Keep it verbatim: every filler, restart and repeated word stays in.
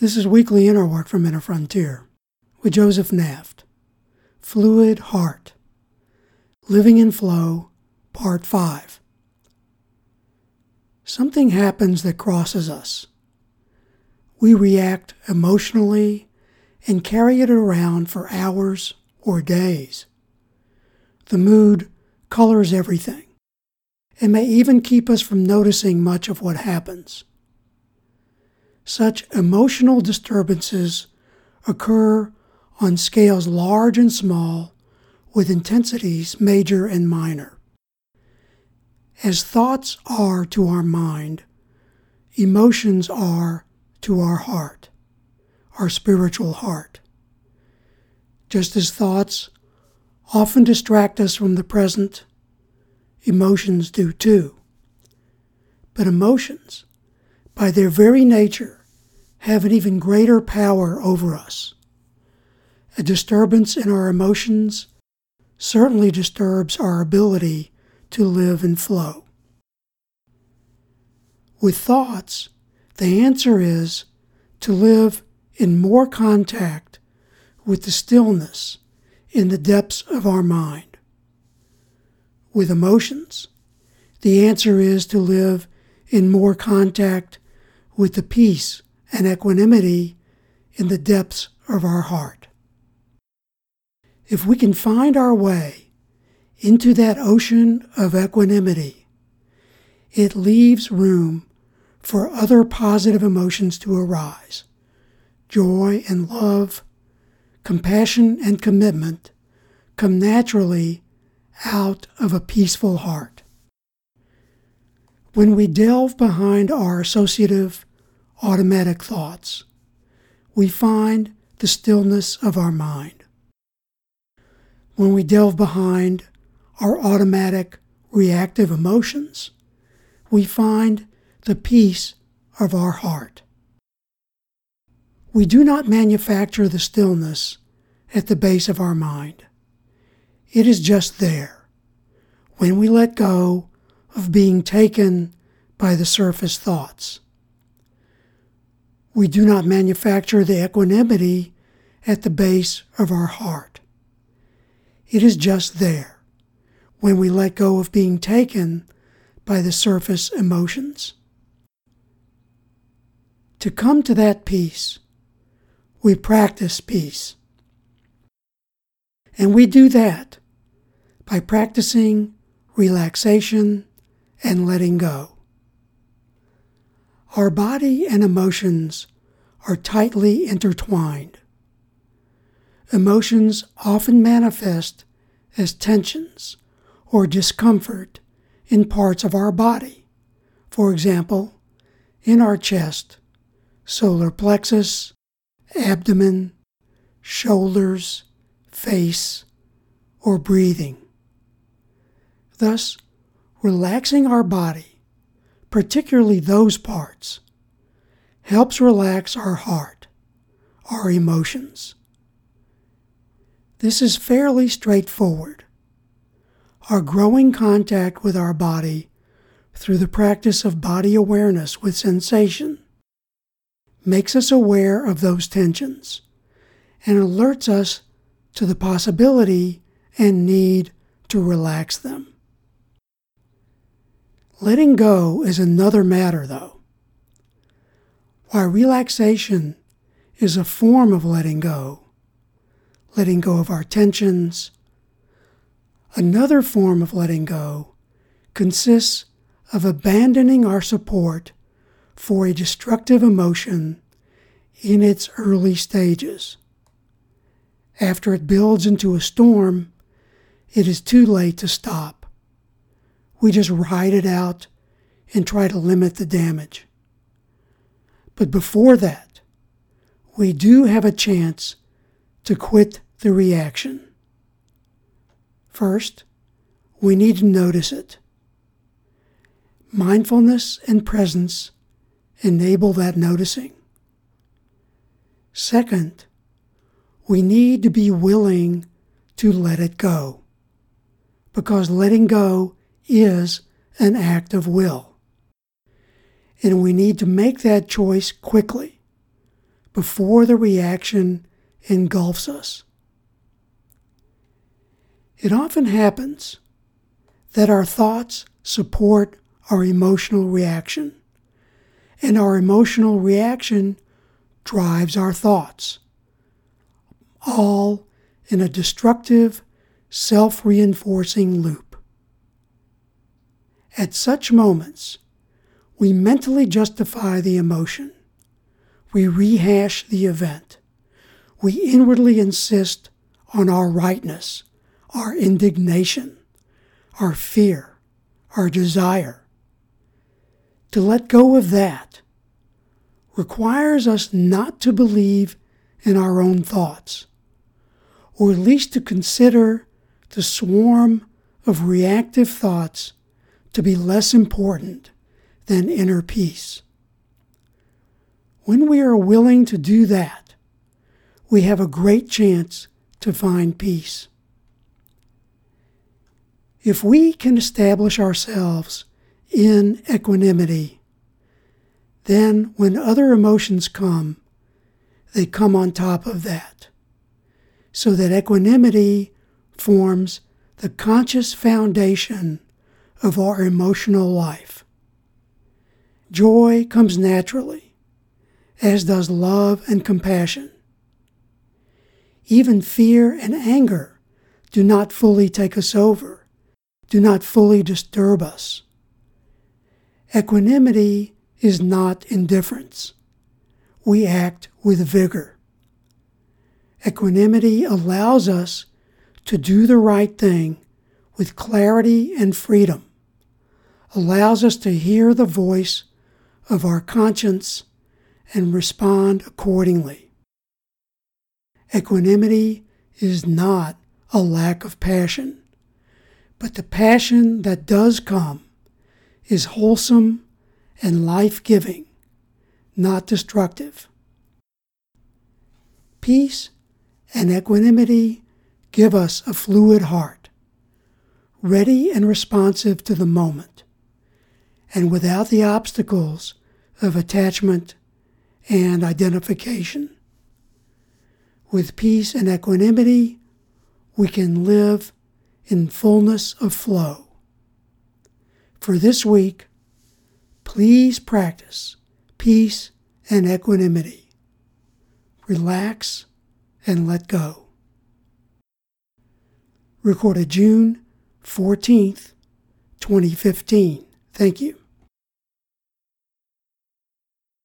This is Weekly Inner Work from Inner Frontier with Joseph Naft. Fluid Heart. Living in Flow, Part five. Something happens that crosses us. We react emotionally and carry it around for hours or days. The mood colors everything and may even keep us from noticing much of what happens. Such emotional disturbances occur on scales large and small, with intensities major and minor. As thoughts are to our mind, emotions are to our heart, our spiritual heart. Just as thoughts often distract us from the present, emotions do too. But emotions, by their very nature, have an even greater power over us. A disturbance in our emotions certainly disturbs our ability to live in flow. With thoughts, the answer is to live in more contact with the stillness in the depths of our mind. With emotions, the answer is to live in more contact with the peace and equanimity in the depths of our heart. If we can find our way into that ocean of equanimity, it leaves room for other positive emotions to arise. Joy and love, compassion and commitment come naturally out of a peaceful heart. When we delve behind our associative, automatic thoughts, we find the stillness of our mind. When we delve behind our automatic, reactive emotions, we find the peace of our heart. We do not manufacture the stillness at the base of our mind. It is just there, when we let go of being taken by the surface thoughts. We do not manufacture the equanimity at the base of our heart. It is just there, when we let go of being taken by the surface emotions. To come to that peace, we practice peace. And we do that by practicing relaxation and letting go. Our body and emotions are tightly intertwined. Emotions often manifest as tensions or discomfort in parts of our body. For example, in our chest, solar plexus, abdomen, shoulders, face, or breathing. Thus, relaxing our body, particularly those parts, helps relax our heart, our emotions. This is fairly straightforward. Our growing contact with our body through the practice of body awareness with sensation makes us aware of those tensions and alerts us to the possibility and need to relax them. Letting go is another matter, though. While relaxation is a form of letting go, letting go of our tensions, another form of letting go consists of abandoning our support for a destructive emotion in its early stages. After it builds into a storm, it is too late to stop. We just ride it out and try to limit the damage. But before that, we do have a chance to quit the reaction. First, we need to notice it. Mindfulness and presence enable that noticing. Second, we need to be willing to let it go, because letting go is an act of will. And we need to make that choice quickly, before the reaction engulfs us. It often happens that our thoughts support our emotional reaction, and our emotional reaction drives our thoughts, all in a destructive, self-reinforcing loop. At such moments, we mentally justify the emotion. We rehash the event. We inwardly insist on our rightness, our indignation, our fear, our desire. To let go of that requires us not to believe in our own thoughts, or at least to consider the swarm of reactive thoughts to be less important than inner peace. When we are willing to do that, we have a great chance to find peace. If we can establish ourselves in equanimity, then when other emotions come, they come on top of that, so that equanimity forms the conscious foundation of our emotional life. Joy comes naturally, as does love and compassion. Even fear and anger do not fully take us over, do not fully disturb us. Equanimity is not indifference. We act with vigor. Equanimity allows us to do the right thing with clarity and freedom, allows us to hear the voice of our conscience and respond accordingly. Equanimity is not a lack of passion, but the passion that does come is wholesome and life-giving, not destructive. Peace and equanimity give us a fluid heart, ready and responsive to the moment, and without the obstacles of attachment and identification. With peace and equanimity, we can live in fullness of flow. For this week, please practice peace and equanimity. Relax and let go. Recorded June fourteenth, twenty fifteen. Thank you.